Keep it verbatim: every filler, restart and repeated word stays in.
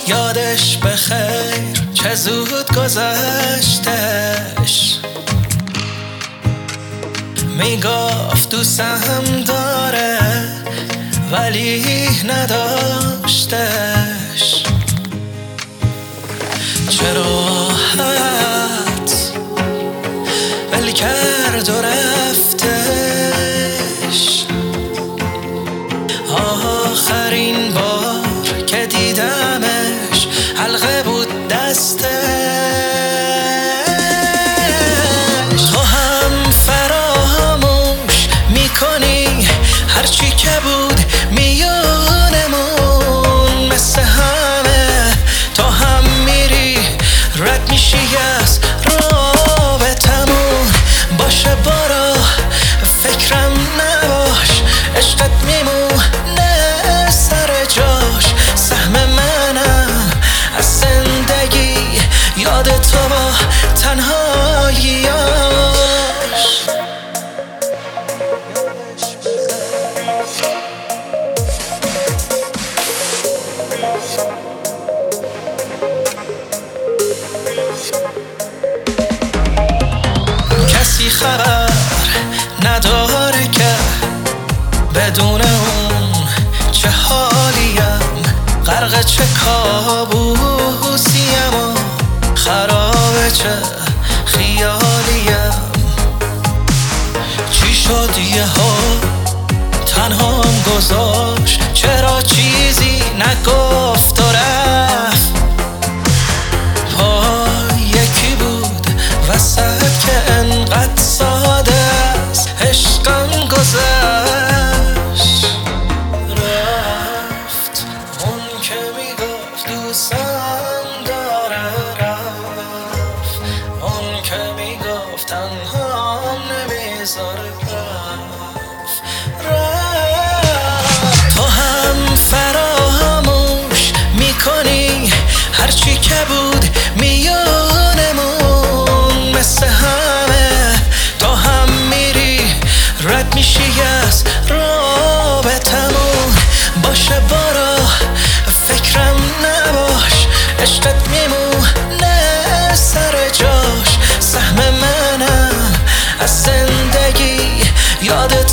یادش بخیر چه زود گذشتش. میگفت دوستم داره ولی نداشتش. چرا حد ول کرد و رفتش. آخرین بار که دیدمش حلقه بود دستش. تو هم فراموش میکنی هرچی که بود میونمون، مثل همه تو هم میری رد میشی از رابطمون. باشه برو فکرم نباش، عشقت میمونه سر جاش. سهم منم از زندگی یاد تو با تنهاییاش. کسی خبر نداره که بدون اون چه حالیم، غرق چه کابوسیم و خراب چه خیالیم. چی شد یهو تنهام گذاشت، چرا چیزی نگفت و رفت. پای یکی بود وسط که انقدر ساده است عشقم گذشت. رفت اون که میگفت دوستم داره، رفت اون که میگفت تنهام نمیذاره، رفت رفت. تو هم فراموش میکنی هرچی که بود میونمون، مثل همه تو هم میری رد میشی از رابطمون. باشه برو فکرم نباش، عشقت میمونه سر جاش. سهم منم از زندگی یاد